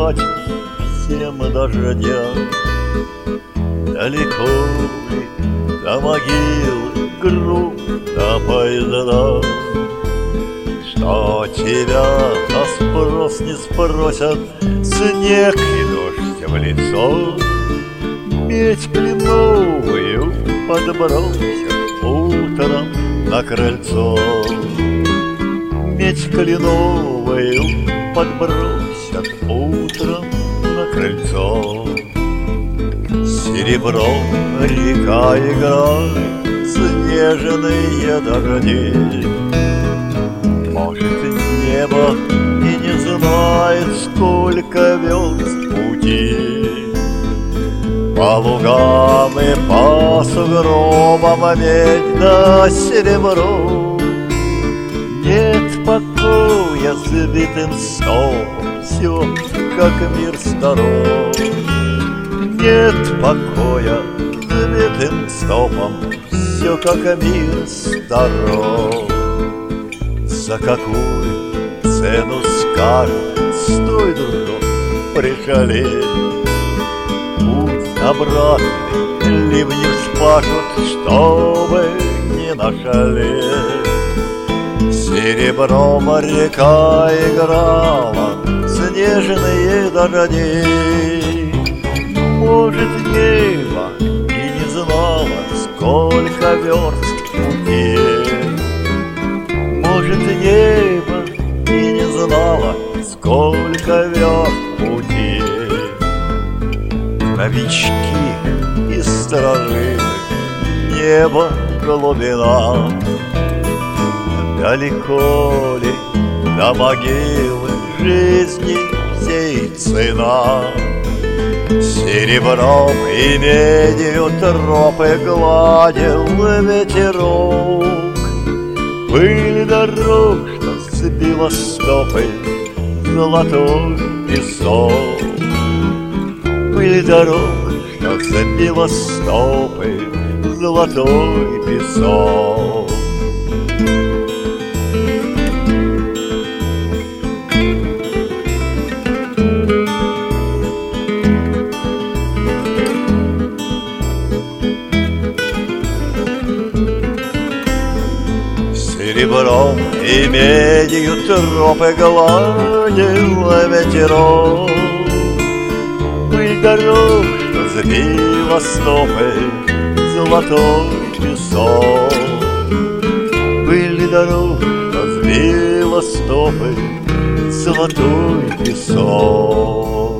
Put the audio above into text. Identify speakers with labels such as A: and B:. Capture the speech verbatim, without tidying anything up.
A: спать всем дождям. Далеко ли до могилы грудно поездам, что тебя на спрос не спросят снег и дождь в лицо. Медь кленовую подбросят утром на крыльцо. Медь кленовую подбросят утром на крыльцо. Серебром река играет снежные дожди. Может, небо и не знает, сколько верст пути. По лугам и по сугробам медь да серебро. Нет покоя сбитым снопом, все как мир сторон. Нет покоя сбитым стопом, все как мир сторон. За какую цену скажут, стой, дружок, пришалей. Путь обратный ливни вспашут, чтобы не нашалеть. Серебром река играла снежные дожди. Может, небо и не знало, сколько верст пути. Может, небо и не знало, сколько верст пути. Новички и стражи, небо глубина. Далеко ли до могилы жизни всей цена? Серебром и медью тропы гладил ветерок. Пыль дорог, что сбила стопы, золотой песок. Пыль дорог, что сбила стопы, золотой песок. Серебром и медью тропы гладил ветерок. Пыль дорог, что сбила стопы, золотой песок. Пыль дорог, что сбила стопы, золотой песок.